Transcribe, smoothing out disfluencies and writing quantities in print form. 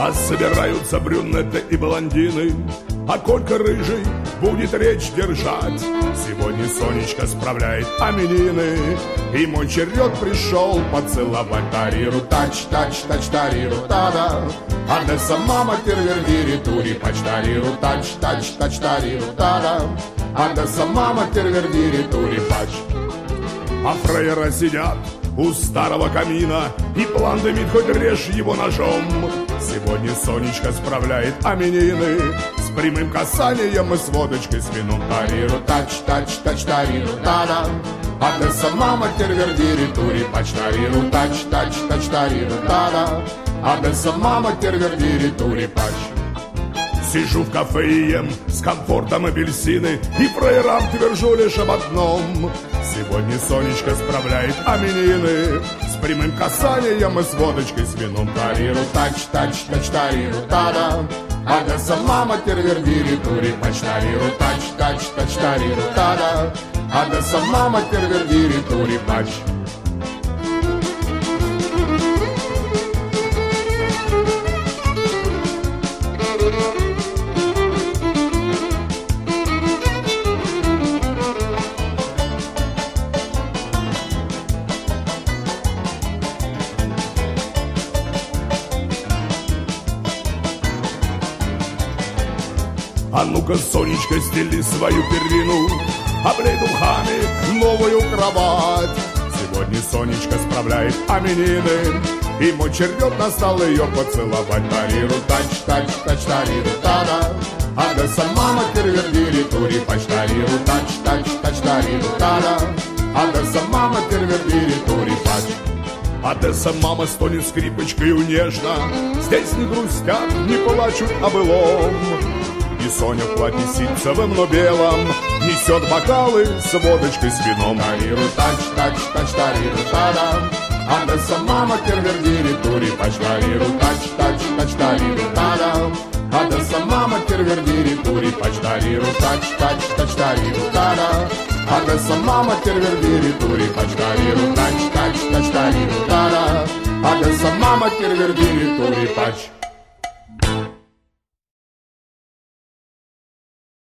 А собираются брюнеты и блондины, а Колька рыжий будет речь держать. Сегодня Сонечка справляет именины, и мой черед пришел поцеловать. Тариру тач, тач, тач, тариру тада. Одесса мама тервердири тури пач. Тариру тач, тач, тач, тариру тада. Одесса мама тервердири тури пач. А фраера сидят у старого камина, и план дымит, хоть режь его ножом. Сегодня Сонечка справляет именины с прямым касанием и с водочкой с вином. Тариру тач, тач, тач, тариру тада. Одесса мама тервердири тури пач. Тариру тач, тач, тач, тариру тада. Одесса мама тервердири тури пач. Сижу в кафе и ем с комфортом апельсины, и фраерам твержу лишь об одном: сегодня Сонечка справляет именины с прямым касанием и с водочкой с вином. Тариру тач, тач, тач, тариру тада. Одесса мама тервердири тури пач. Тариру тач, тач, тач, тариру тада. Одесса мама тервердири тури пач. А ну-ка, Сонечка, стели свою первину, облей духами новую кровать. Сегодня Сонечка справляет именины, и мой черед настал ее поцеловать. Тариру тач, тач, тач, тариру тада. Одесса мама тервердири тури пач. Тариру тач, тач, тач, тариру тада. Одесса мама тервердири тури пач. Одесса мама стонет скрипочкою нежно, здесь не грустят, не плачут о былом. И Соня в платье ситцевом, но белом несет бокалы с водочкой с вином. Тариру тач, тач, тач, тариру тада. Одесса мама тервердири тури пач. Тариру тач, тач, тач, тариру тада. Одесса мама тервердири тури пач. Тариру тач, тач, тач, тариру тада. Одесса мама тервердири тури пач. Тариру тач, тач, тач, тариру тада. Одесса мама тервердири тури пач.